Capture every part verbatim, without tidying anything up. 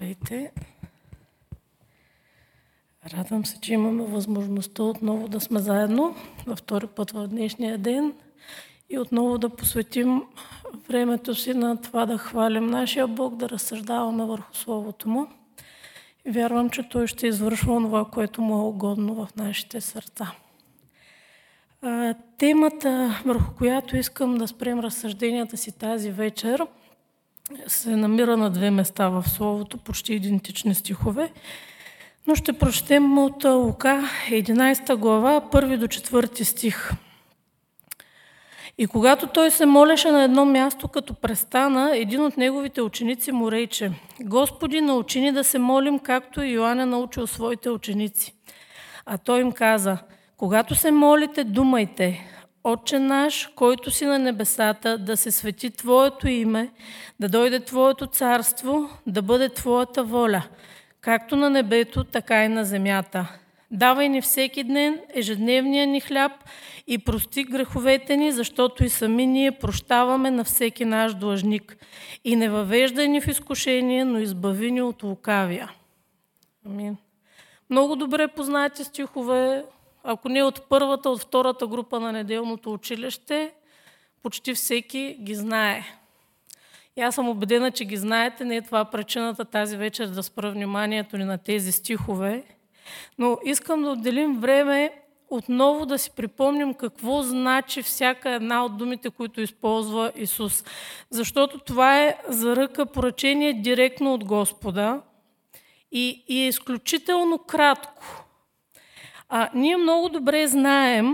Здравейте! Радвам се, че имаме възможността отново да сме заедно във втори път в днешния ден и отново да посветим времето си на това да хвалим нашия Бог, да разсъждаваме върху Словото Му. И вярвам, че Той ще извършва това, което Му е угодно в нашите сърца. Темата, върху която искам да спрем разсъжденията си тази вечер, се намира на две места в Словото, почти идентични стихове, но ще прочетем от Лука, единадесета глава, първи до четвърти стих. И когато той се молеше на едно място, като престана, един от неговите ученици му рече: Господи, научи ни да се молим, както и Йоан е научил своите ученици. А той им каза: когато се молите, думайте: Отче наш, който си на небесата, да се свети Твоето име, да дойде Твоето царство, да бъде Твоята воля, както на небето, така и на земята. Давай ни всеки ден ежедневния ни хляб и прости греховете ни, защото и сами ние прощаваме на всеки наш длъжник. И не въвеждай ни в изкушение, но избави ни от лукавия. Амин. Много добре познати стихове. Ако не от първата, от втората група на неделното училище, почти всеки ги знае. И аз съм убедена, че ги знаете. Не е това причината тази вечер да спра вниманието ни на тези стихове. Но искам да отделим време отново да си припомним какво значи всяка една от думите, които използва Исус. Защото това е заръка, поръчение директно от Господа и, и е изключително кратко. А, ние много добре знаем,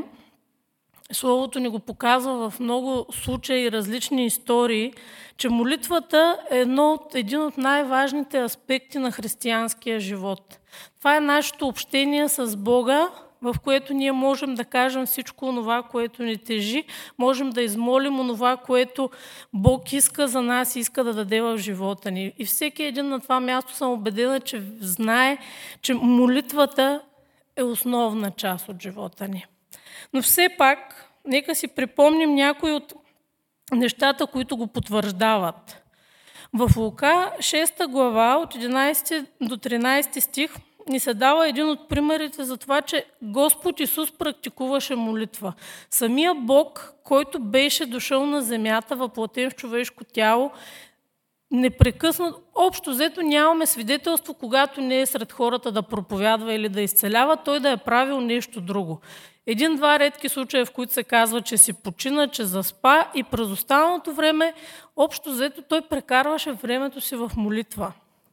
Словото ни го показва в много случаи и различни истории, че молитвата е едно от, един от най-важните аспекти на християнския живот. Това е нашето общение с Бога, в което ние можем да кажем всичко онова, което ни тежи, можем да измолим онова, което Бог иска за нас и иска да даде в живота ни. И всеки един на това място съм убедена, че знае, че молитвата е основна част от живота ни. Но все пак, нека си припомним някои от нещата, които го потвърждават. В Лука, шеста глава, от единадесети до тринадесети стих, ни се дава един от примерите за това, че Господ Исус практикуваше молитва. Самия Бог, който беше дошъл на земята, въплатен в човешко тяло, непрекъснато, общо взето нямаме свидетелство, когато не е сред хората да проповядва или да изцелява, той да е правил нещо друго. Един-два редки случаи, в които се казва, че си почина, че заспа и през останалото време, общо взето, той прекарваше времето си в молитва.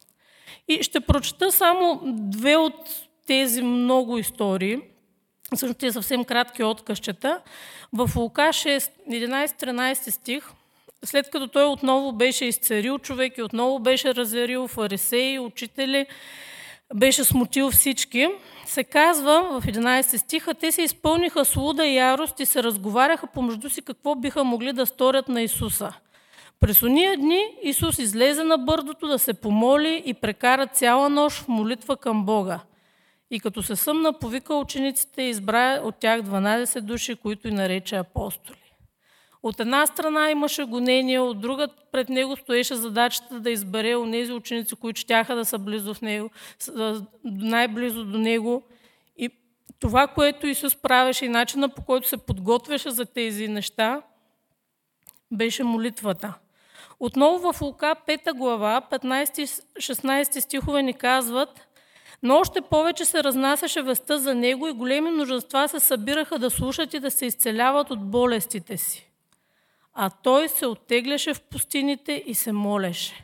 И ще прочета само две от тези много истории, също те съвсем кратки откъсчета. В Лука шест, единадесети-тринадесети стих, след като той отново беше изцарил човек и отново беше разярил фарисеи, учители, беше смутил всички, се казва в единадесети стиха: те се изпълниха с луда ярост и се разговаряха помежду си какво биха могли да сторят на Исуса. През ония дни Исус излезе на бърдото да се помоли и прекара цяла нощ в молитва към Бога. И като се съмна, повика учениците и избра от тях дванадесет души, които и нарече апостоли. От една страна имаше гонение, от друга пред него стоеше задачата да избере онези ученици, които щяха да са близо в него, най-близо до него. И това, което Исус правеше и начина, по който се подготвяше за тези неща, беше молитвата. Отново в Лука пета глава, петнадесети-шестнадесети стихове ни казват: но още повече се разнасяше вестта за него и големи множества се събираха да слушат и да се изцеляват от болестите си. А той се оттегляше в пустините и се молеше.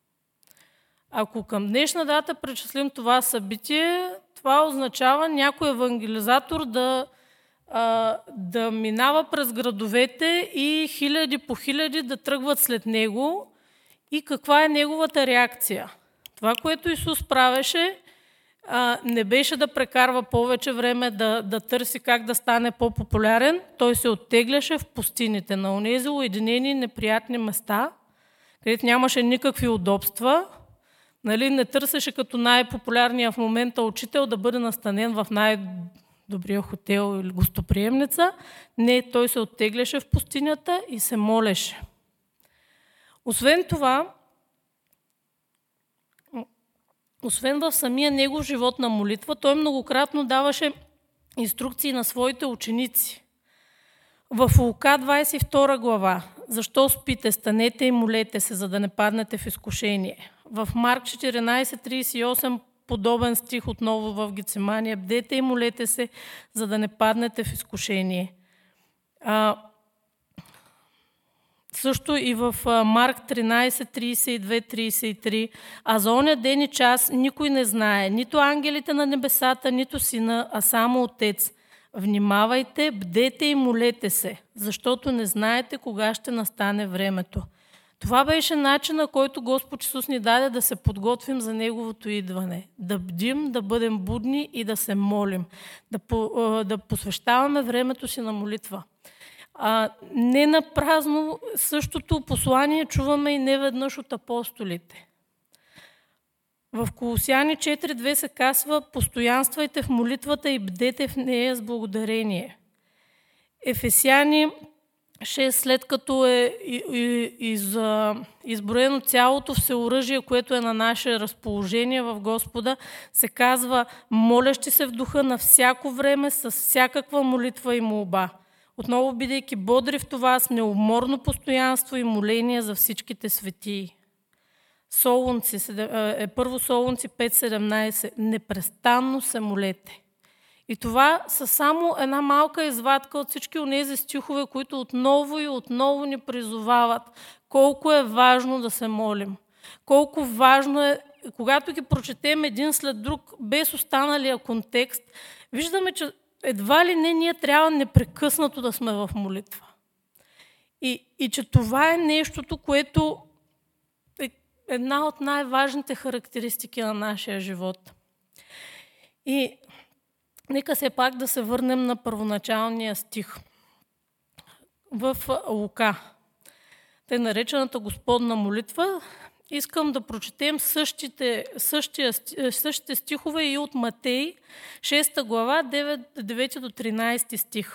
Ако към днешна дата причислим това събитие, това означава някой евангелизатор да, а, да минава през градовете и хиляди по хиляди да тръгват след него. И каква е неговата реакция? Това, което Исус правеше, а, не беше да прекарва повече време да, да търси как да стане по-популярен. Той се оттегляше в пустините, на онези уединени неприятни места, където нямаше никакви удобства. Нали, не търсеше като най-популярния в момента учител да бъде настанен в най-добрия хотел или гостоприемница. Не, той се оттегляше в пустинята и се молеше. Освен това, освен в самия негов живот на молитва, той многократно даваше инструкции на своите ученици. В Лука двадесет и втора глава: защо спите, станете и молете се, за да не паднете в изкушение. В Марк четиринадесет тридесет и осем подобен стих отново в Гецимания: бдете и молете се, за да не паднете в изкушение. А, също и в Марк тринадесет тридесет и две тридесет и три: а за оня ден и час никой не знае, нито ангелите на небесата, нито Сина, а само Отец. Внимавайте, бдете и молете се, защото не знаете кога ще настане времето. Това беше начина, който Господ Исус ни даде да се подготвим за Неговото идване. Да бдим, да бъдем будни и да се молим. Да, по, да посвещаваме времето си на молитва. А, не напразно същото послание чуваме и неведнъж от апостолите. В Колосяни четири две се казва: постоянствайте в молитвата и бдете в нея с благодарение. Ефесяни шест, след като е из, изброено цялото всеоръжие, което е на наше разположение в Господа, се казва: молящи се в духа на всяко време с всякаква молитва и молба. Отново бидейки бодри в това с неуморно постоянство и моление за всичките светии. Солунци, е, първо Солунци пет седемнадесет: непрестанно се молете. И това са само една малка извадка от всички онези стихове, които отново и отново ни призовават колко е важно да се молим. Колко важно е, когато ги прочетем един след друг, без останалия контекст, виждаме, че едва ли не ние трябва непрекъснато да сме в молитва. И, и че това е нещото, което е една от най-важните характеристики на нашия живот. И нека се пак да се върнем на първоначалния стих в Лука. Тъй наречената Господна молитва. Искам да прочетем същите, същия, същите стихове и от Матей, шеста глава, девети до тринадесети стих.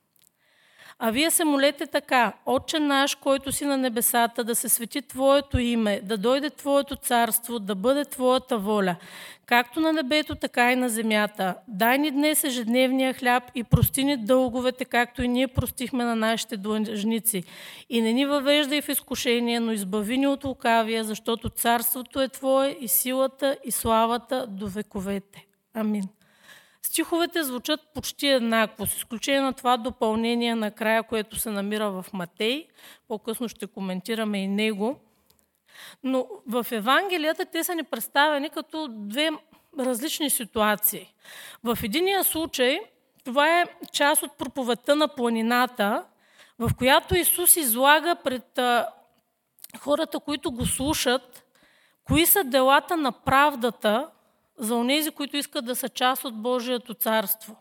А вие се молете така: Отче наш, който си на небесата, да се свети Твоето име, да дойде Твоето царство, да бъде Твоята воля, както на небето, така и на земята. Дай ни днес ежедневния хляб и прости ни дълговете, както и ние простихме на нашите длъжници. И не ни въвеждай в изкушение, но избави ни от лукавия, защото царството е Твое и силата и славата до вековете. Амин. Стиховете звучат почти еднакво, с изключение на това допълнение накрая, което се намира в Матей. По-късно ще коментираме и него. Но в Евангелията те са ни представени като две различни ситуации. В единия случай това е част от проповедта на планината, в която Исус излага пред а, хората, които го слушат, кои са делата на правдата за онези, които искат да са част от Божието царство.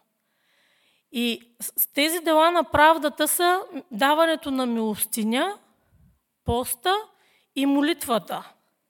И тези дела на правдата са даването на милостиня, поста и молитвата.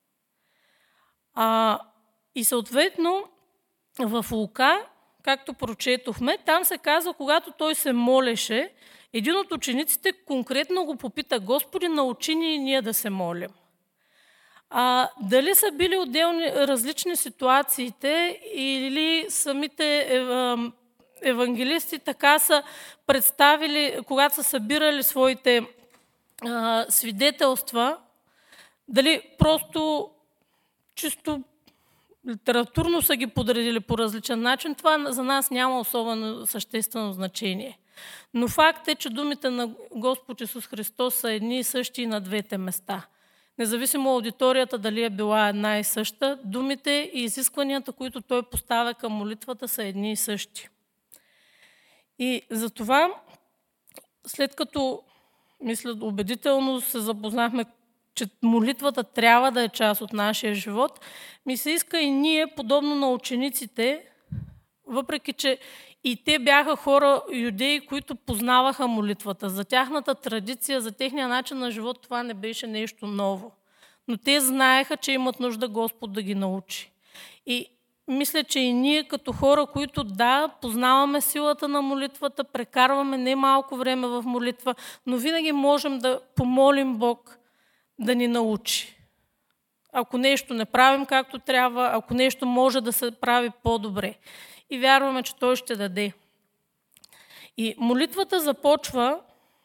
А, и съответно в Лука, както прочетохме, там се казва, когато той се молеше, един от учениците конкретно го попита: Господи, научи ни и ние да се молим. А, дали са били отделни различни ситуациите или самите евангелисти така са представили, когато са събирали своите а, свидетелства, дали просто чисто литературно са ги подредили по различен начин, това за нас няма особено съществено значение. Но факт е, че думите на Господ Исус Христос са едни и същи и на двете места. Независимо аудиторията дали е била една и съща, думите и изискванията, които той поставя към молитвата, са едни и същи. И затова, след като, мисля, убедително се запознахме, че молитвата трябва да е част от нашия живот, ми се иска и ние, подобно на учениците, въпреки че и те бяха хора, юдеи, които познаваха молитвата. За тяхната традиция, за техния начин на живот това не беше нещо ново. Но те знаеха, че имат нужда Господ да ги научи. И мисля, че и ние като хора, които да, познаваме силата на молитвата, прекарваме немалко време в молитва, но винаги можем да помолим Бог да ни научи. ако нещо не правим както трябва, ако нещо може да се прави по-добре. И вярваме, че Той ще даде. И молитвата започва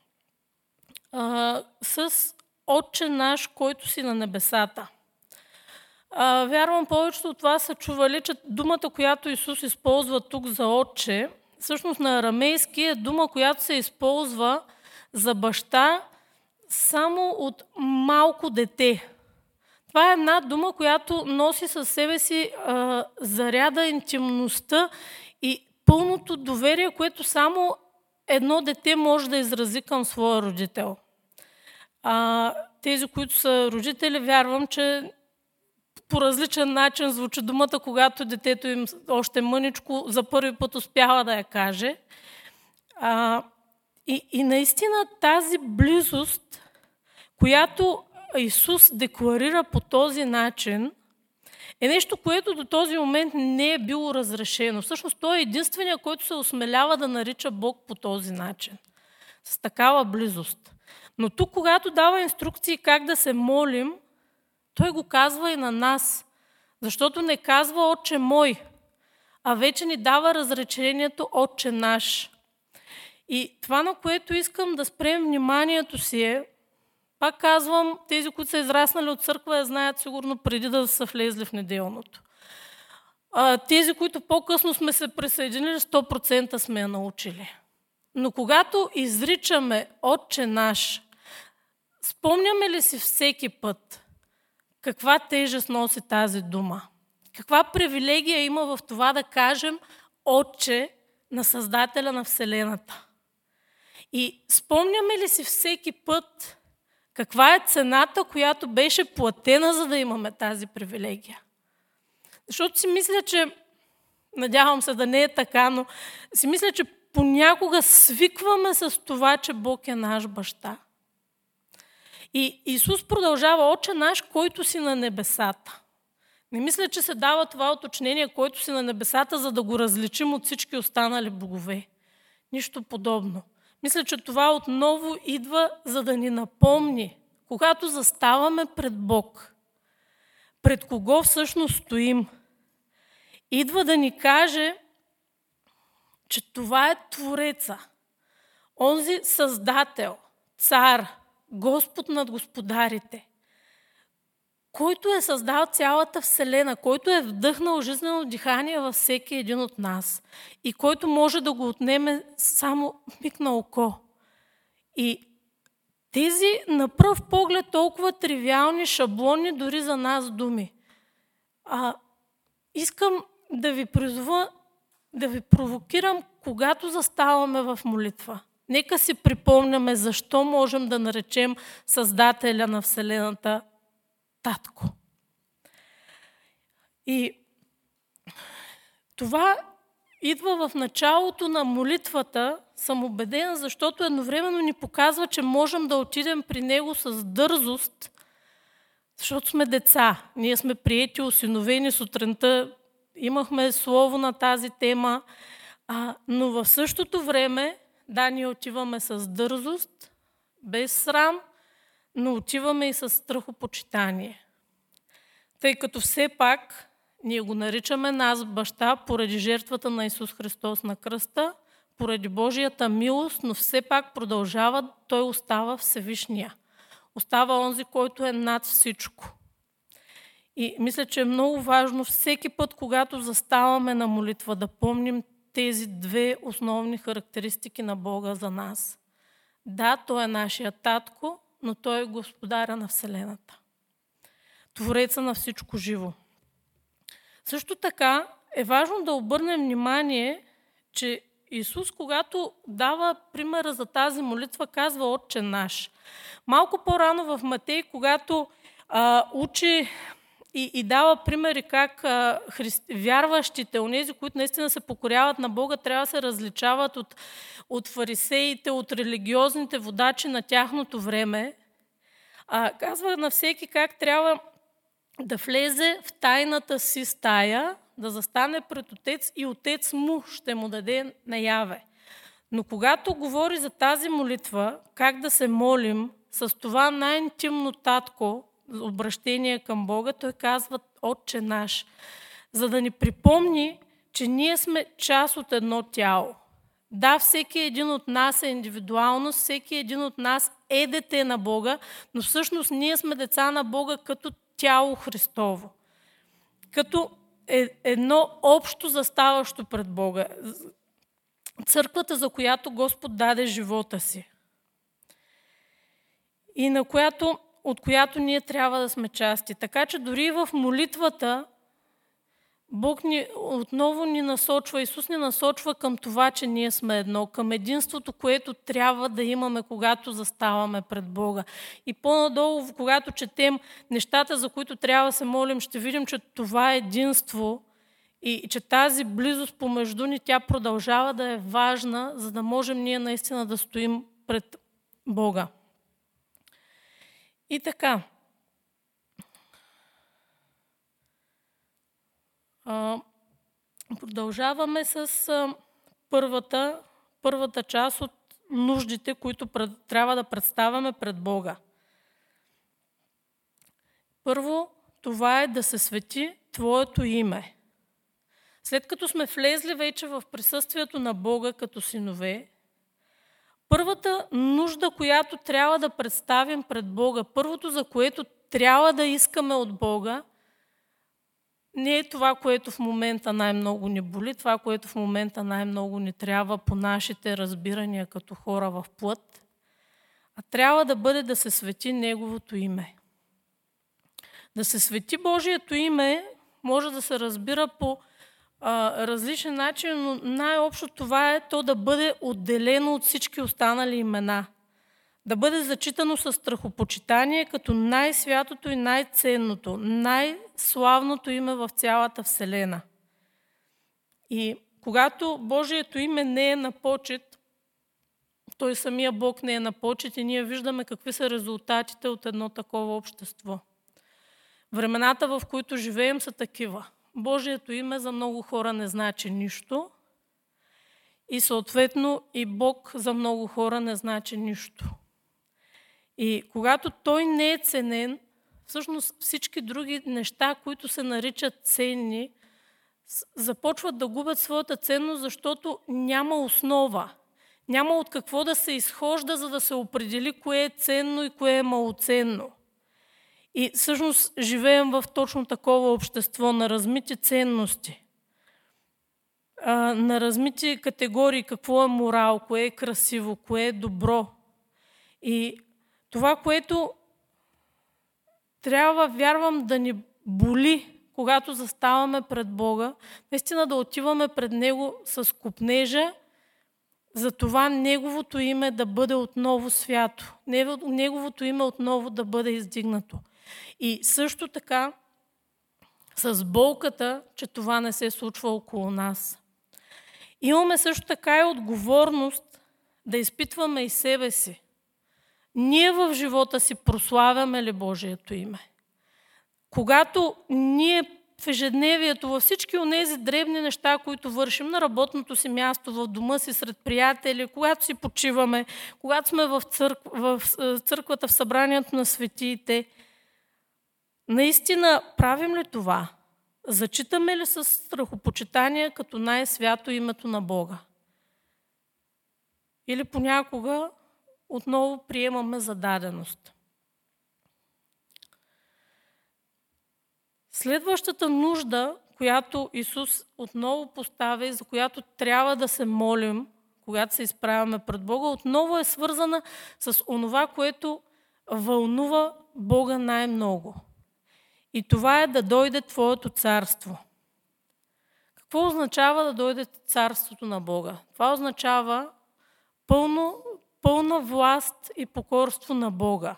а, с Отче наш, който си на небесата. А, вярвам, повечето от вас са чували, че думата, която Исус използва тук за Отче, всъщност на арамейски е дума, която се използва за баща само от малко дете. Това е една дума, която носи със себе си а, заряда, интимността и пълното доверие, което само едно дете може да изрази към своя родител. А, тези, които са родители, вярвам, че по различен начин звучи думата, когато детето им още мъничко за първи път успява да я каже. А, и, и наистина тази близост, която Исус декларира по този начин, е нещо, което до този момент не е било разрешено. Всъщност Той е единственият, който се осмелява да нарича Бог по този начин, с такава близост. Но тук, когато дава инструкции как да се молим, Той го казва и на нас, защото не казва Отче мой, а вече ни дава разречението Отче наш. И това, на което искам да спрем вниманието си е, пак казвам, тези, които са израснали от църква, я знаят сигурно преди да са влезли в неделното. А, тези, които по-късно сме се присъединили, сто процента сме я научили. Но когато изричаме Отче наш, спомняме ли си всеки път каква тежест носи тази дума? Каква привилегия има в това да кажем Отче на Създателя на Вселената? И спомняме ли си всеки път каква е цената, която беше платена, за да имаме тази привилегия? Защото си мисля, че, надявам се да не е така, но си мисля, че понякога свикваме с това, че Бог е наш баща. И Исус продължава Отче наш, който си на небесата. Не мисля, че се дава това уточнение, който си на небесата, за да го различим от всички останали богове. Нищо подобно. Мисля, че това отново идва, за да ни напомни, когато заставаме пред Бог, пред кого всъщност стоим. Идва да ни каже, че това е Твореца, онзи Създател, Цар, Господ над господарите, който е създал цялата Вселена, който е вдъхнал жизнено дихание във всеки един от нас и който може да го отнеме само миг на око. И тези на пръв поглед толкова тривиални, шаблонни дори за нас думи. А, искам да ви призова, да ви провокирам, когато заставаме в молитва. Нека си припомняме защо можем да наречем Създателя на Вселената Татко. И това идва в началото на молитвата, съм убедена, защото едновременно ни показва, че можем да отидем при Него с дързост, защото сме деца. Ние сме приети, осиновени, сутринта имахме слово на тази тема, а, но в същото време, да, ние отиваме с дързост, без срам, но отиваме и с страхопочитание. Тъй като все пак ние го наричаме нас баща поради жертвата на Исус Христос на кръста, поради Божията милост, но все пак продължава, Той остава Всевишния. Остава онзи, който е над всичко. И мисля, че е много важно всеки път, когато заставаме на молитва, да помним тези две основни характеристики на Бога за нас. Да, Той е нашия татко, но Той е господаря на Вселената. Твореца на всичко живо. Също така е важно да обърнем внимание, че Исус, когато дава примера за тази молитва, казва Отче наш. Малко по-рано в Матей, когато а, учи и, и дава примери как а, христи, вярващите, онези, които наистина се покоряват на Бога, трябва да се различават от, от фарисеите, от религиозните водачи на тяхното време. А, казва на всеки как трябва да влезе в тайната си стая, да застане пред Отец и Отец му ще му даде наяве. Но когато говори за тази молитва, как да се молим с това най-интимно татко, обращение към Бога, той казва Отче наш, за да ни припомни, че ние сме част от едно тяло. Да, всеки един от нас е индивидуалност, всеки един от нас е дете на Бога, но всъщност ние сме деца на Бога като тяло Христово. Като едно общо заставащо пред Бога. Църквата, за която Господ даде живота си. И на която, от която ние трябва да сме части. Така че дори в молитвата Бог ни, отново ни насочва, Исус ни насочва към това, че ние сме едно, към единството, което трябва да имаме, когато заставаме пред Бога. И по-надолу, когато четем нещата, за които трябва да се молим, ще видим, че това единство и че тази близост помежду ни, тя продължава да е важна, за да можем ние наистина да стоим пред Бога. И така. Продължаваме с първата, първата част от нуждите, които пред, трябва да представяме пред Бога. Първо, това е да се свети Твоето име. След като сме влезли вече в присъствието на Бога като синове, първата нужда, която трябва да представим пред Бога, първото, за което трябва да искаме от Бога, не е това, което в момента най-много ни боли, това, което в момента най-много ни трябва по нашите разбирания като хора в плът, а трябва да бъде да се свети Неговото име. Да се свети Божието име може да се разбира по а, различен начин, но най-общо това е то да бъде отделено от всички останали имена. Да бъде зачитано със страхопочитание като най-святото и най-ценното, най-славното име в цялата Вселена. И когато Божието име не е на почет, той самия Бог не е на почет и ние виждаме какви са резултатите от едно такова общество. Времената, в които живеем, са такива. Божието име за много хора не значи нищо и съответно и Бог за много хора не значи нищо. И когато той не е ценен, всъщност всички други неща, които се наричат ценни, започват да губят своята ценност, защото няма основа. Няма от какво да се изхожда, за да се определи кое е ценно и кое е малоценно. И всъщност живеем в точно такова общество на размити ценности, на размити категории, какво е морал, кое е красиво, кое е добро. И това, което трябва, вярвам, да ни боли, когато заставаме пред Бога, наистина да отиваме пред Него с копнежа, за това Неговото име да бъде отново свято, Неговото име отново да бъде издигнато. И също така с болката, че това не се случва около нас. Имаме също така и отговорност да изпитваме и себе си. Ние в живота си прославяме ли Божието име? Когато ние в ежедневието, във всички онези дребни неща, които вършим на работното си място, в дома си, сред приятели, когато си почиваме, когато сме в, църк... в църквата, в събранието на светиите, наистина правим ли това? Зачитаме ли с страхопочитание като най-свято името на Бога? Или понякога отново приемаме за даденост? Следващата нужда, която Исус отново поставя и за която трябва да се молим, когато се изправяме пред Бога, отново е свързана с онова, което вълнува Бога най-много. И това е да дойде Твоето царство. Какво означава да дойде царството на Бога? Това означава пълно, пълна власт и покорство на Бога.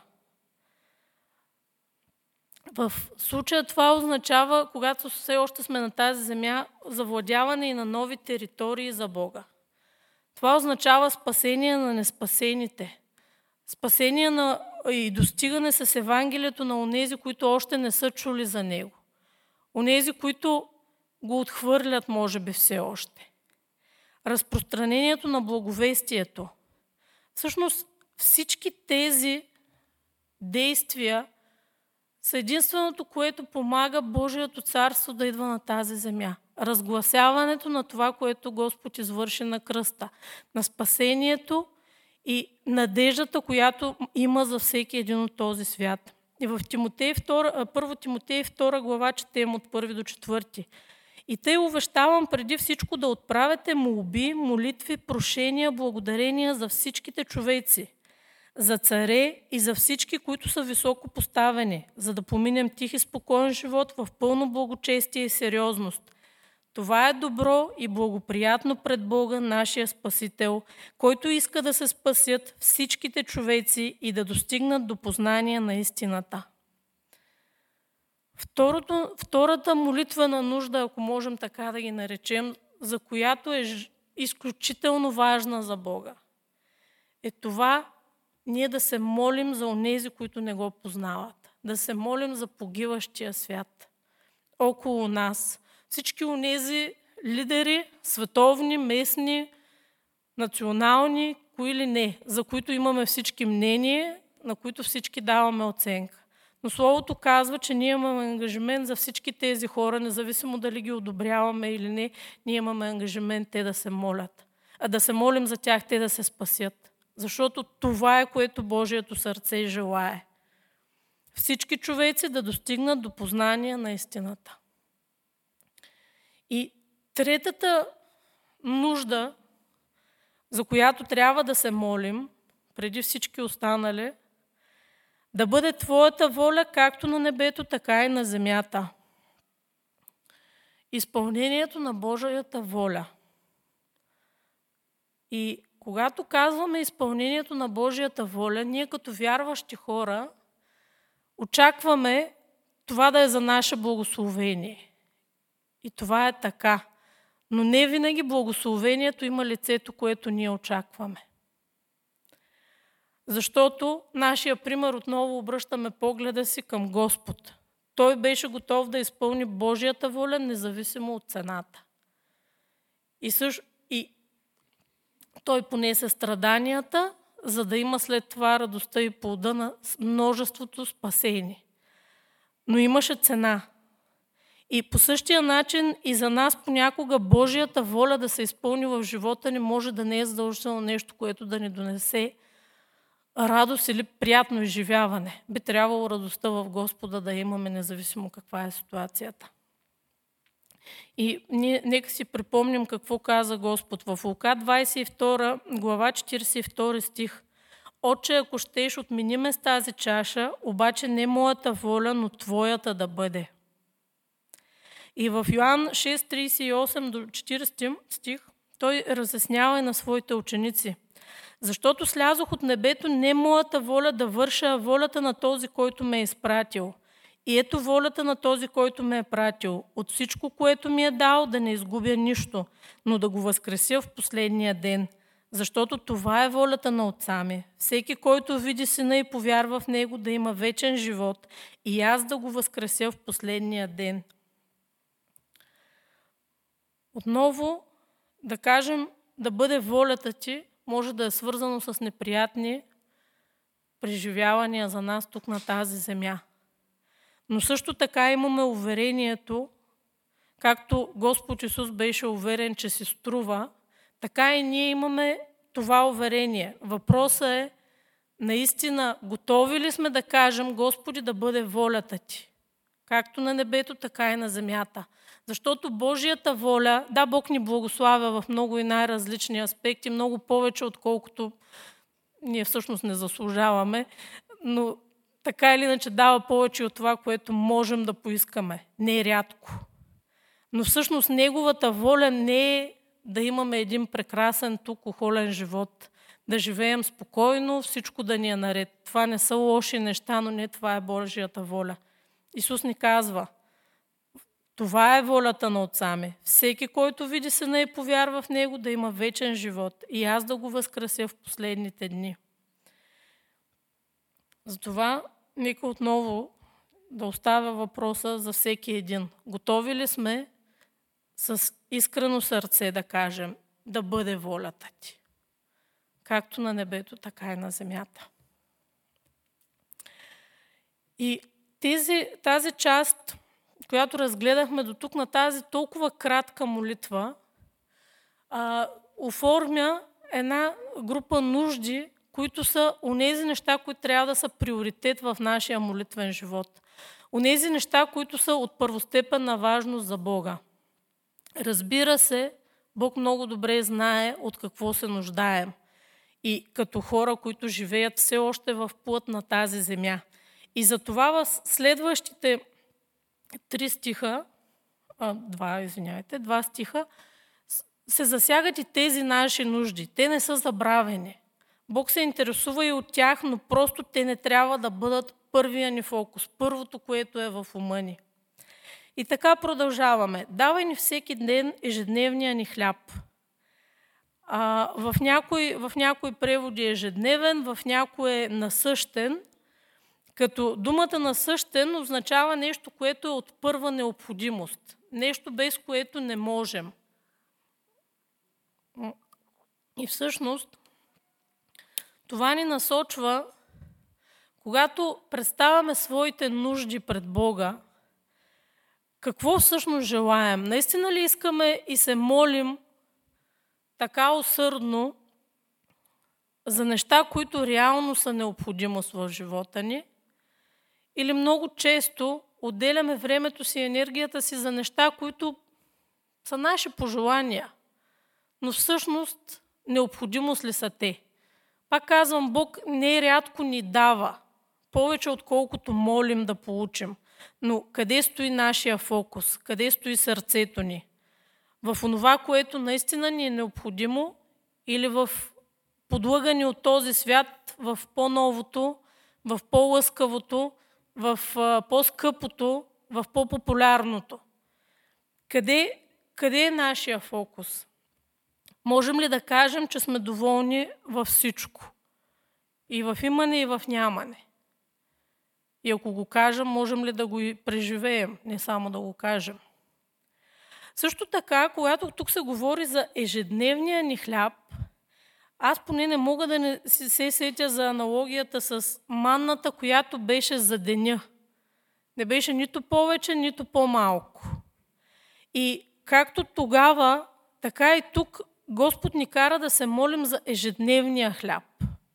В случая това означава, когато все още сме на тази земя, завладяване и на нови територии за Бога. Това означава спасение на неспасените. Спасение на и достигане с Евангелието на онези, които още не са чули за Него. Онези, които го отхвърлят, може би все още. Разпространението на благовестието. Всъщност всички тези действия са единственото, което помага Божието царство да идва на тази земя. Разгласяването на това, което Господ извърши на кръста, на спасението и надеждата, която има за всеки един от този свят. И в Тимотей втора, първо Тимотей втора глава четем от първи до четвърти. И тъй увещавам преди всичко да отправяте молби, молитви, прошения, благодарения за всичките човеци, за царе и за всички, които са високо поставени, за да поминем тих и спокоен живот в пълно благочестие и сериозност. Това е добро и благоприятно пред Бога, нашия Спасител, който иска да се спасят всичките човеци и да достигнат до познание на истината. Второто, втората молитвена нужда, ако можем така да ги наречем, за която е изключително важна за Бога, е това ние да се молим за онези, които не го познават. Да се молим за погиващия свят около нас. Всички онези лидери, световни, местни, национални, кои ли не, за които имаме всички мнение, на които всички даваме оценка. Но Словото казва, че ние имаме ангажимент за всички тези хора, независимо дали ги одобряваме или не, ние имаме ангажимент те да се молят. А да се молим за тях, те да се спасят. Защото това е, което Божието сърце желае. Всички човеци да достигнат до познание на истината. И третата нужда, за която трябва да се молим, преди всички останали, да бъде Твоята воля както на небето, така и на земята. Изпълнението на Божията воля. И когато казваме изпълнението на Божията воля, ние като вярващи хора очакваме това да е за наше благословение. И това е така. Но не винаги благословението има лицето, което ние очакваме. Защото нашия пример, отново обръщаме погледа си към Господ. Той беше готов да изпълни Божията воля, независимо от цената. И, също, и той понесе страданията, за да има след това радостта и плода на множеството спасени. Но имаше цена. И по същия начин и за нас понякога Божията воля да се изпълни в живота ни може да не е задължително нещо, което да ни донесе радост или приятно изживяване. Би трябвало радостта в Господа да имаме, независимо каква е ситуацията. И ние, нека си припомним какво каза Господ в Лука двадесет и втора глава четиридесет и втори стих. Отче, ако щеш, отмени ме с тази чаша, обаче не моята воля, но твоята да бъде. И в Йоан шест тридесет и осем до четиридесети стих той разяснява и на своите ученици. Защото слязох от небето не моята воля да върша, а волята на този, който ме е изпратил. И ето волята на този, който ме е пратил. От всичко, което ми е дал, да не изгубя нищо, но да го възкреся в последния ден. Защото това е волята на Отца ми. Всеки, който види Сина и повярва в Него, да има вечен живот и аз да го възкреся в последния ден. Отново да кажем да бъде волята ти, може да е свързано с неприятни преживявания за нас тук на тази земя. Но също така имаме уверението, както Господ Исус беше уверен, че си струва, така и ние имаме това уверение. Въпросът е, наистина, готови ли сме да кажем, Господи, да бъде волята ти? Както на небето, така и на земята. Защото Божията воля, да, Бог ни благославя в много и най-различни аспекти, много повече, отколкото ние всъщност не заслужаваме, но така или иначе дава повече от това, което можем да поискаме. Не е рядко. Но всъщност Неговата воля не е да имаме един прекрасен тук охолен живот, да живеем спокойно, всичко да ни е наред. Това не са лоши неща, но не това е Божията воля. Исус ни казва, това е волята на Отца ми. Всеки, който види Сина и повярва в Него, да има вечен живот и аз да го възкреся в последните дни. Затова нека отново да оставя въпроса за всеки един. Готови ли сме с искрено сърце да кажем, да бъде волята ти? Както на небето, така и на земята. И тези, тази част, която разгледахме до тук на тази толкова кратка молитва, а, оформя една група нужди, които са онези неща, които трябва да са приоритет в нашия молитвен живот. Онези неща, които са от първостепенна важност за Бога. Разбира се, Бог много добре знае от какво се нуждаем. И като хора, които живеят все още в плът на тази земя. И затова в следващите три стиха, а, два, извиняйте, два стиха, се засягат и тези наши нужди. Те не са забравени. Бог се интересува и от тях, но просто те не трябва да бъдат първия ни фокус, първото, което е в ума ни. И така продължаваме. Давай ни всеки ден ежедневния ни хляб. А, в, някои, в някои преводи е ежедневен, в някои е насъщен, като думата насъщен означава нещо, което е от първа необходимост. Нещо, без което не можем. И всъщност това ни насочва, когато представяме своите нужди пред Бога, какво всъщност желаем? Наистина ли искаме и се молим така усърдно за неща, които реално са необходимост в живота ни? Или много често отделяме времето си и енергията си за неща, които са наши пожелания, но всъщност необходимост ли са те? Пак казвам, Бог нерядко ни дава повече, отколкото молим да получим. Но къде стои нашия фокус? Къде стои сърцето ни? В онова, което наистина ни е необходимо, или в подлъгани от този свят, в по-новото, в по-лъскавото, в по-скъпото, в по-популярното? Къде, къде е нашия фокус? Можем ли да кажем, че сме доволни във всичко? И в имане, и в нямане. И ако го кажем, можем ли да го и преживеем, не само да го кажем? Също така, когато тук се говори за ежедневния ни хляб, аз поне не мога да не се сетя за аналогията с манната, която беше за деня. Не беше нито повече, нито по-малко. И както тогава, така и тук Господ ни кара да се молим за ежедневния хляб.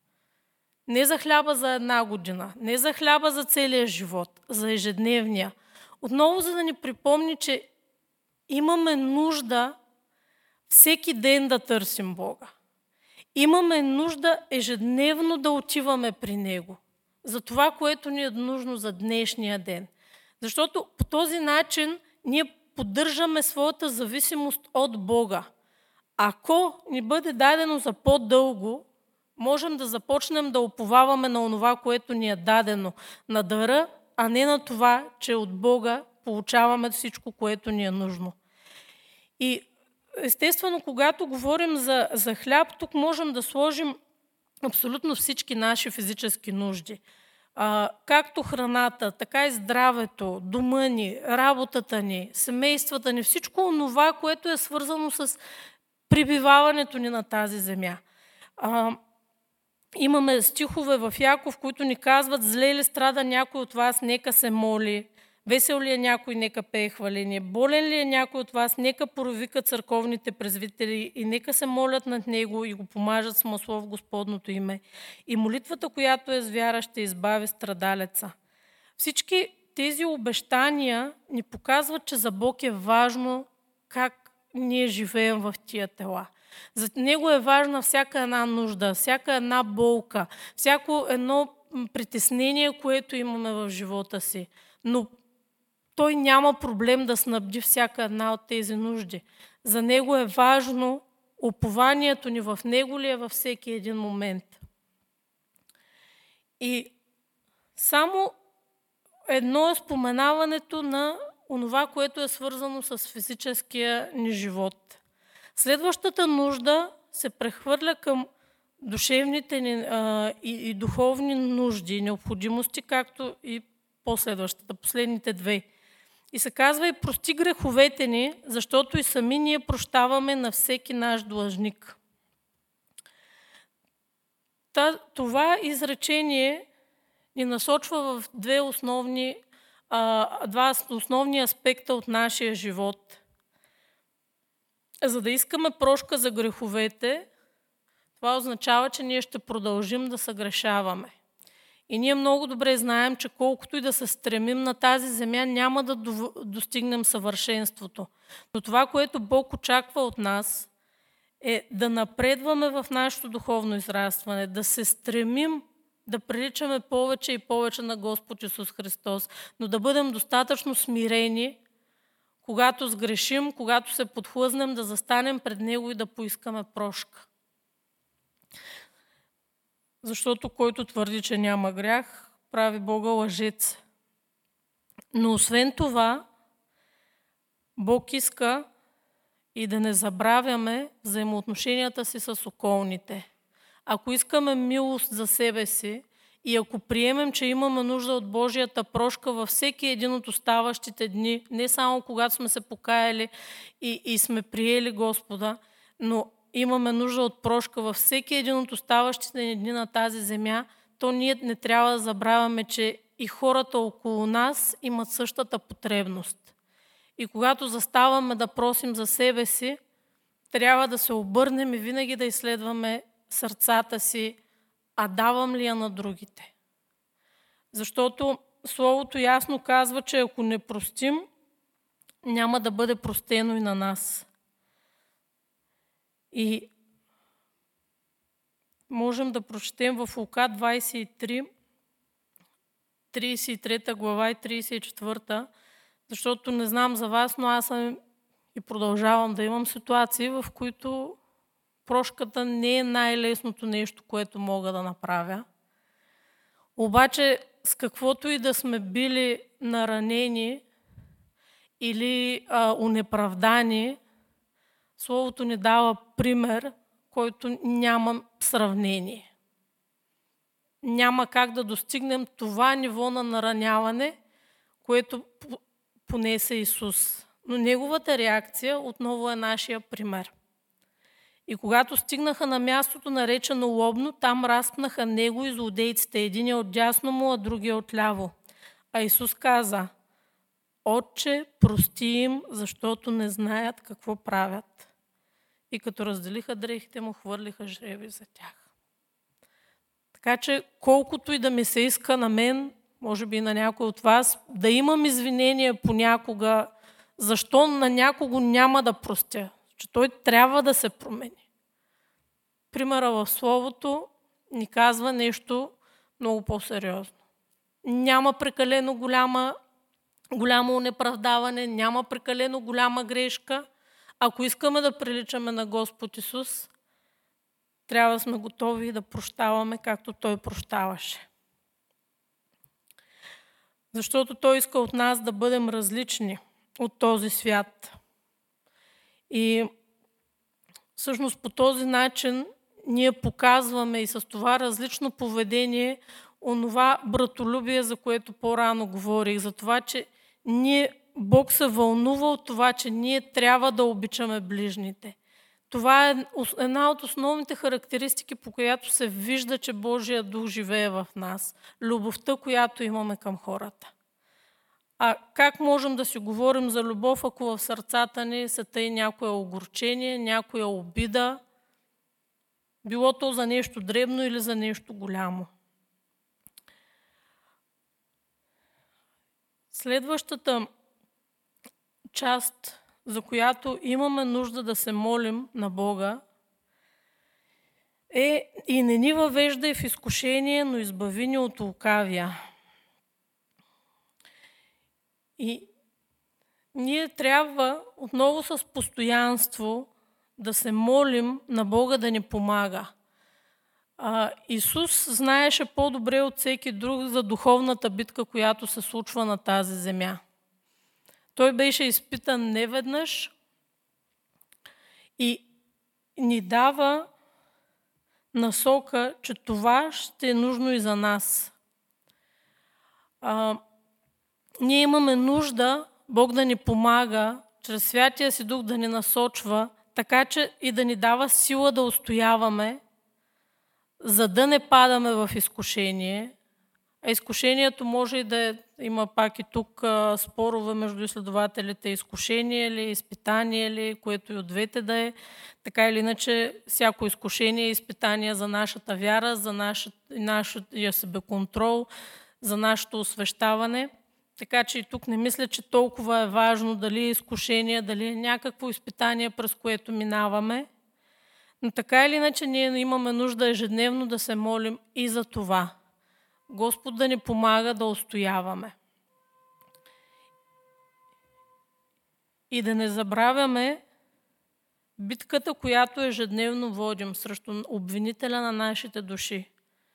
Не за хляба за една година, не за хляба за целия живот, за ежедневния. Отново, за да ни припомни, че имаме нужда всеки ден да търсим Бога. Имаме нужда ежедневно да отиваме при Него. За това, което ни е нужно за днешния ден. Защото по този начин ние поддържаме своята зависимост от Бога. Ако ни бъде дадено за по-дълго, можем да започнем да уповаваме на онова, което ни е дадено, на дара, а не на това, че от Бога получаваме всичко, което ни е нужно. И естествено, когато говорим за, за хляб, тук можем да сложим абсолютно всички наши физически нужди. А, както храната, така и здравето, дома ни, работата ни, семействата ни, всичко онова, което е свързано с пребиваването ни на тази земя. А, имаме стихове в Яков, които ни казват: зле ли страда някой от вас, нека се моли. Весел ли е някой, нека пее хваление. Болен ли е някой от вас, нека провика църковните презвитери и нека се молят над него и го помажат с масло в Господното име. И молитвата, която е с вяра, ще избави страдалеца. Всички тези обещания ни показват, че за Бог е важно как ние живеем в тия тела. За Него е важна всяка една нужда, всяка една болка, всяко едно притеснение, което имаме в живота си. Но Той няма проблем да снабди всяка една от тези нужди. За Него е важно упованието ни в Него ли е във всеки един момент. И само едно е споменаването на онова, което е свързано с физическия ни живот. Следващата нужда се прехвърля към душевните ни а, и, и духовни нужди и необходимости, както и последващата, последните две. И се казва: и прости греховете ни, защото и сами ние прощаваме на всеки наш длъжник. Това изречение ни насочва в две основни а, два основни аспекта от нашия живот. За да искаме прошка за греховете, това означава, че ние ще продължим да съгрешаваме. И ние много добре знаем, че колкото и да се стремим на тази земя, няма да достигнем съвършенството. Но това, което Бог очаква от нас, е да напредваме в нашето духовно израстване, да се стремим да приличаме повече и повече на Господ Исус Христос, но да бъдем достатъчно смирени, когато сгрешим, когато се подхлъзнем, да застанем пред Него и да поискаме прошка. Защото който твърди, че няма грях, прави Бога лъжец. Но освен това, Бог иска и да не забравяме взаимоотношенията си с околните. Ако искаме милост за себе си и ако приемем, че имаме нужда от Божията прошка във всеки един от оставащите дни, не само когато сме се покаяли и, и сме приели Господа, но имаме нужда от прошка във всеки един от оставащите дни на тази земя, то ние не трябва да забравяме, че и хората около нас имат същата потребност. И когато заставаме да просим за себе си, трябва да се обърнем и винаги да изследваме сърцата си, а давам ли я на другите? Защото Словото ясно казва, че ако не простим, няма да бъде простено и на нас. И можем да прочетем в Лука двадесет и три, тридесет и трета глава и тридесет и четвърта, защото не знам за вас, но аз съм и продължавам да имам ситуации, в които прошката не е най-лесното нещо, което мога да направя. Обаче с каквото и да сме били наранени или а, унеправдани, Словото ни дава пример, който няма сравнение. Няма как да достигнем това ниво на нараняване, което понесе Исус. Но неговата реакция отново е нашия пример. И когато стигнаха на мястото наречено Лобно, там разпнаха него и злодейците, единия от дясно му, а другия от ляво. А Исус каза: Отче, прости им, защото не знаят какво правят. И като разделиха дрехите му, хвърлиха жребий за тях. Така че, колкото и да ми се иска на мен, може би и на някой от вас, да имам извинение понякога, защо на някого няма да простя, че той трябва да се промени. Примера в Словото ни казва нещо много по-сериозно. Няма прекалено голяма, голямо неправдаване, няма прекалено голяма грешка. Ако искаме да приличаме на Господ Исус, трябва да сме готови да прощаваме, както Той прощаваше. Защото Той иска от нас да бъдем различни от този свят. И всъщност по този начин ние показваме и с това различно поведение онова братолюбие, за което по-рано говорих, за това, че ние, Бог се вълнува от това, че ние трябва да обичаме ближните. Това е една от основните характеристики, по която се вижда, че Божия дух живее в нас. Любовта, която имаме към хората. А как можем да си говорим за любов, ако в сърцата ни са тъй някое огорчение, някоя обида, било то за нещо дребно или за нещо голямо? Следващата част, за която имаме нужда да се молим на Бога, е: и не ни въвеждай в изкушение, но избави ни от лукавия. И ние трябва отново с постоянство да се молим на Бога да ни помага. А, Исус знаеше по-добре от всеки друг за духовната битка, която се случва на тази земя. Той беше изпитан неведнъж и ни дава насока, че това ще е нужно и за нас. А, ние имаме нужда Бог да ни помага, чрез Святия си Дух да ни насочва, така че и да ни дава сила да устояваме, за да не падаме в изкушение. А изкушението може и да е Има пак и тук а, спорове между изследователите, изкушение ли, изпитание ли, което и от двете да е. Така или иначе, всяко изкушение е изпитание за нашата вяра, за нашия себеконтрол, за нашето освещаване. Така че и тук не мисля, че толкова е важно дали е изкушение, дали е някакво изпитание, през което минаваме. Но така или иначе ние имаме нужда ежедневно да се молим и за това. Господ да ни помага да устояваме. И да не забравяме битката, която ежедневно водим срещу обвинителя на нашите души.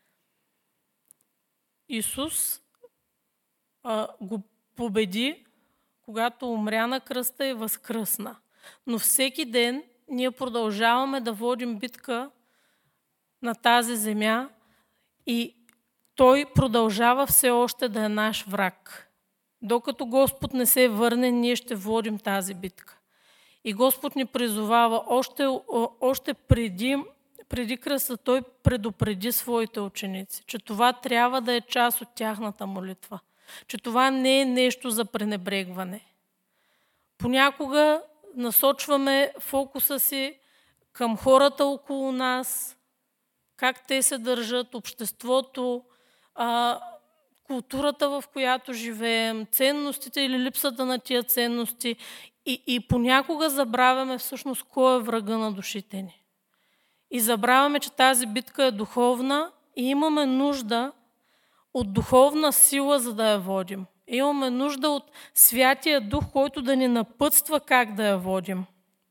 Исус а, го победи, когато умря на кръста и възкръсна. Но всеки ден ние продължаваме да водим битка на тази земя и той продължава все още да е наш враг. Докато Господ не се върне, ние ще водим тази битка. И Господ ни призовава още, още преди, преди кръста, той предупреди своите ученици, че това трябва да е част от тяхната молитва, че това не е нещо за пренебрегване. Понякога насочваме фокуса си към хората около нас, как те се държат, обществото, а, културата, в която живеем, ценностите или липсата на тия ценности. И, и понякога забравяме всъщност кой е врага на душите ни. И забравяме, че тази битка е духовна и имаме нужда от духовна сила, за да я водим. Имаме нужда от Святия Дух, който да ни напътства как да я водим.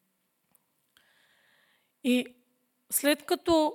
И след като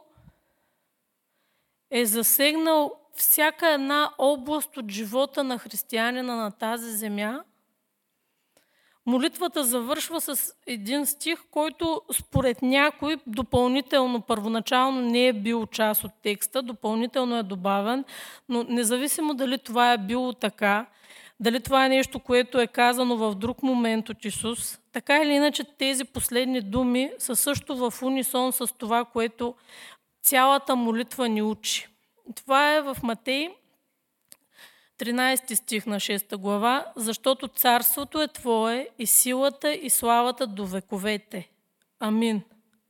е засегнал всяка една област от живота на християнина на тази земя, молитвата завършва с един стих, който според някой допълнително, първоначално не е бил част от текста, допълнително е добавен, но независимо дали това е било така, дали това е нещо, което е казано в друг момент от Исус, така или иначе тези последни думи са също в унисон с това, което цялата молитва ни учи. Това е в Матей, тринайсети стих на шеста глава, защото царството е Твое и силата и славата до вековете. Амин.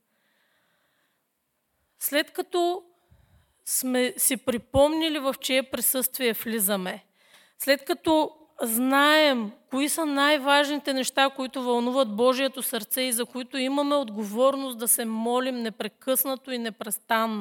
След като сме си припомнили в чие присъствие влизаме, след като знаем кои са най-важните неща, които вълнуват Божието сърце и за които имаме отговорност да се молим непрекъснато и непрестанно,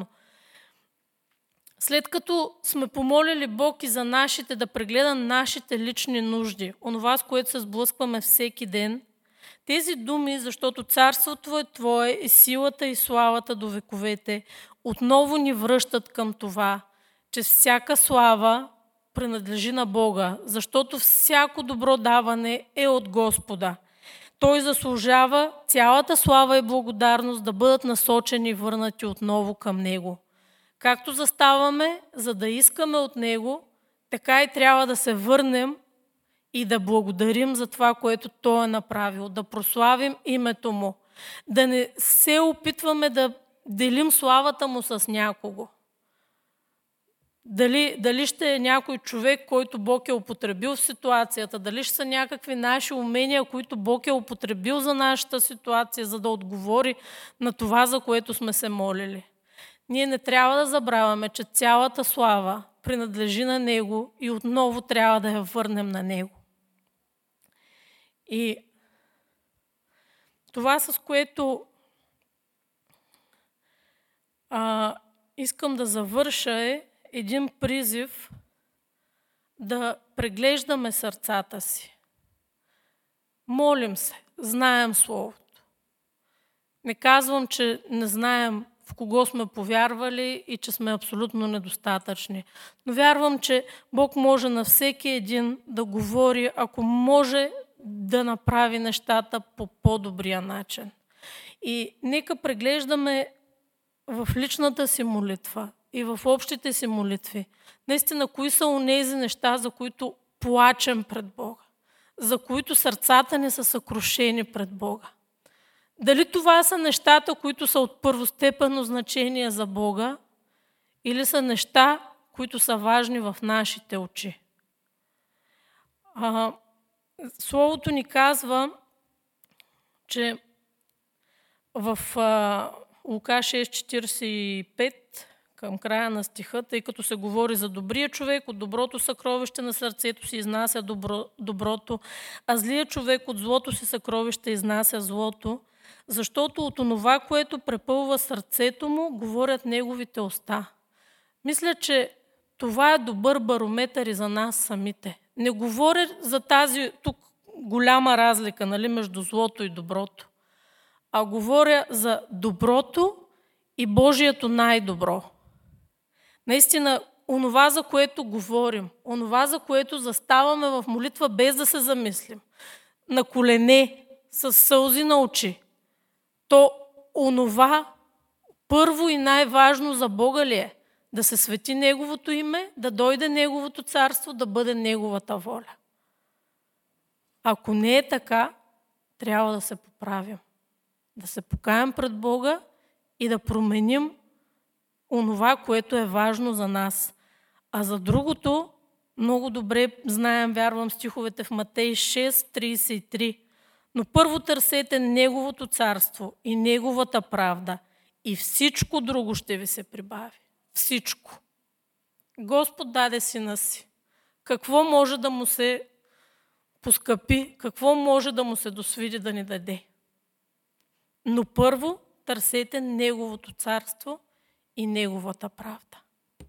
след като сме помолили Бог и за нашите, да прегледа нашите лични нужди, онова, с което се сблъскваме всеки ден, тези думи, защото царството е Твое и силата и славата до вековете, отново ни връщат към това, че всяка слава принадлежи на Бога, защото всяко добро даване е от Господа. Той заслужава цялата слава и благодарност да бъдат насочени и върнати отново към Него. Както заставаме, за да искаме от Него, така и трябва да се върнем и да благодарим за това, което Той е направил, да прославим името Му, да не се опитваме да делим славата Му с някого. Дали, дали ще е някой човек, който Бог е употребил в ситуацията, дали ще са някакви наши умения, които Бог е употребил за нашата ситуация, за да отговори на това, за което сме се молили. Ние не трябва да забравяме, че цялата слава принадлежи на Него и отново трябва да я върнем на Него. И това, с което а, искам да завърша, е един призив да преглеждаме сърцата си. Молим се, знаем Словото. Не казвам, че не знаем в кого сме повярвали и че сме абсолютно недостатъчни. Но вярвам, че Бог може на всеки един да говори, ако може да направи нещата по по-добрия начин. И нека преглеждаме в личната си молитва и в общите си молитви наистина кои са онези неща, за които плачем пред Бога, за които сърцата ни са съкрушени пред Бога. Дали това са нещата, които са от първостепенно значение за Бога, или са неща, които са важни в нашите очи. А, Словото ни казва, че в а, Лука шест четиридесет и пет, към края на стиха, тъй като се говори за добрия човек, от доброто съкровище на сърцето си изнася добро, доброто, а злият човек от злото си съкровище изнася злото, защото от онова, което препълва сърцето му, говорят неговите уста. Мисля, че това е добър барометър и за нас самите. Не говоря за тази тук голяма разлика, нали, между злото и доброто, а говоря за доброто и Божието най-добро. Наистина, онова, за което говорим, онова, за което заставаме в молитва, без да се замислим, на колене, с сълзи на очи, то онова първо и най-важно за Бога ли е? Да се свети Неговото име, да дойде Неговото царство, да бъде Неговата воля. Ако не е така, трябва да се поправим. Да се покаем пред Бога и да променим онова, което е важно за нас. А за другото, много добре знаем, вярвам, стиховете в Матей шест тридесет и три. Но първо търсете Неговото царство и Неговата правда и всичко друго ще ви се прибави. Всичко. Господ даде Сина си. Какво може да му се поскъпи, какво може да му се досвиди да ни даде? Но първо търсете Неговото царство и Неговата правда.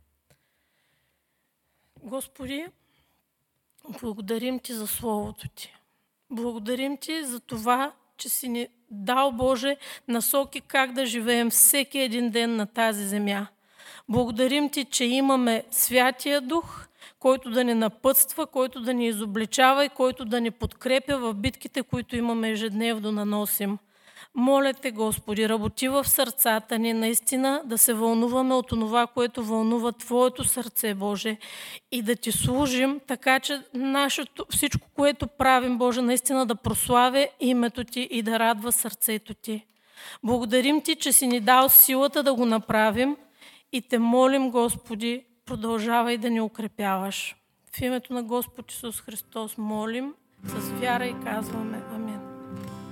Господи, благодарим Ти за Словото Ти. Благодарим Ти за това, че си ни дал, Боже, насоки как да живеем всеки един ден на тази земя. Благодарим Ти, че имаме Святия Дух, който да ни напътства, който да ни изобличава и който да ни подкрепя в битките, които имаме ежедневно да носим. Моля Те, Господи, работи в сърцата ни, наистина да се вълнуваме от това, което вълнува Твоето сърце, Боже, и да Ти служим, така че нашето, всичко, което правим, Боже, наистина да прославя името Ти и да радва сърцето Ти. Благодарим Ти, че си ни дал силата да го направим и Те молим, Господи, продължавай да ни укрепяваш. В името на Господ Исус Христос молим, с вяра и казваме